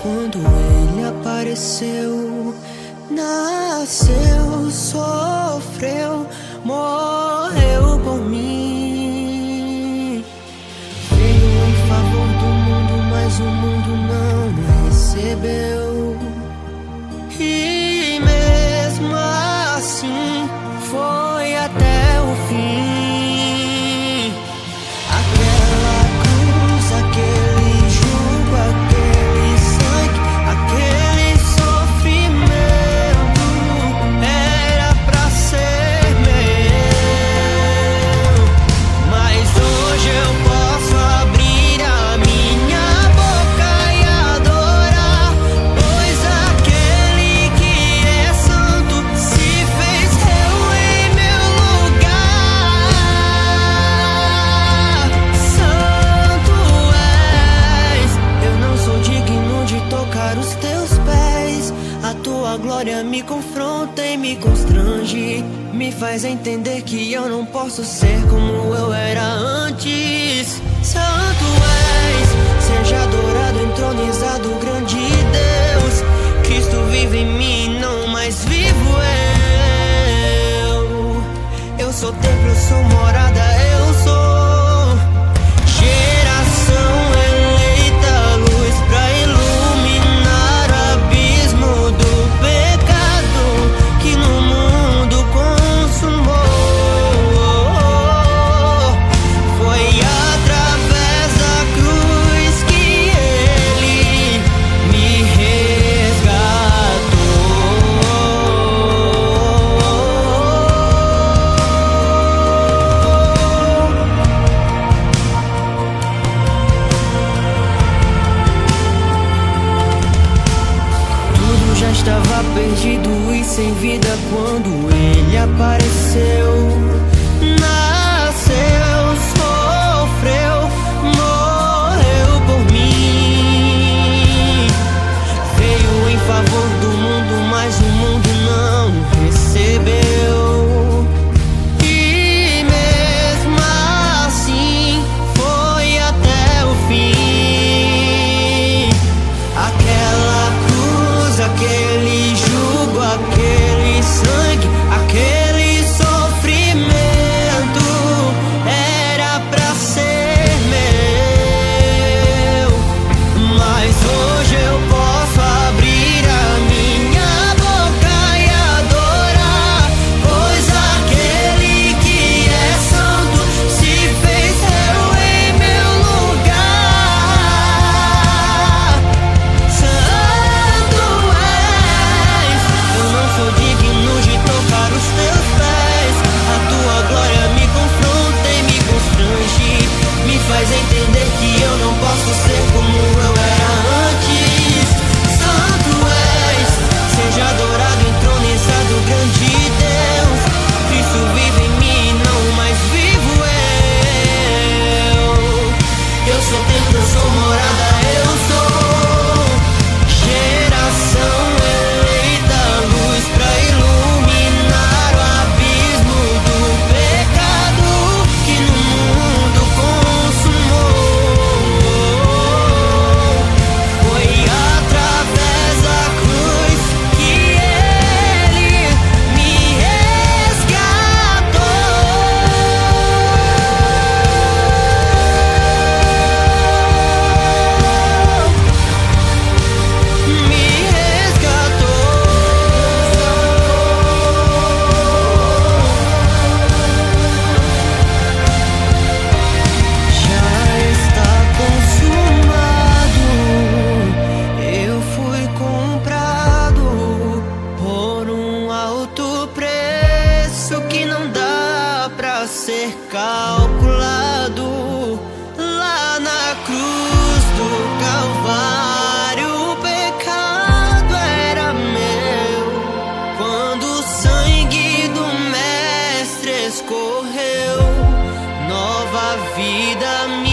quando ele apareceu. Nasceu, sofreu, morreu por mim. Veio em favor do mundo, mas o mundo não recebeu. E mesmo assim foi até o fim. Aquela cruz, aquele jugo, aquele sangue, aquele sofrimento era pra ser meu. Mas hoje eu posso abrir a minha boca e adorar, pois aquele que é santo se fez eu em meu lugar. Santo és, eu não sou digno de tocar os teus pés. A tua glória me confronta e me constrange, me faz entender que eu não posso ser como eu era antes. Santo és, seja adorado, entronizado, grande Deus. Cristo vive em mim, não mais vivo eu. Eu sou templo, eu sou morada, eu sou geração eleita, luz pra iluminar o abismo do pecado que no mundo consumou. Foi através da cruz que ele me resgatou. Tudo já estava perdido e sem vida quando ele apareceu. Nasceu, sofreu, morreu por mim. Veio em favor do mundo, mas o mundo não recebeu. E mesmo assim foi até o fim. Aquela cruz, aquele jugo, aquele sangue, aquele sofrimento era pra ser meu. Mas hoje eu posso abrir a minha boca e adorar, pois aquele que é santo se fez eu em meu lugar. Santo és, eu não sou digno de tocar os teus pés. A tua glória me confronta e me constrange, me faz entender que eu não posso ser como eu era antes. Santo és, seja adorado, entronizado, grande Deus. Cristo vive em mim, não mais vivo eu. Eu sou templo, eu sou morada, eu sou geração eleita, luz pra iluminar o abismo do pecado que no mundo consumou. Foi através da cruz que ele me resgatou. Me resgatou. Já está consumado. Eu fui comprado por um alto preço que não dá pra ser calculado. Lá na cruz do Calvário o pecado era meu. Quando o sangue do Mestre escorreu, nova vida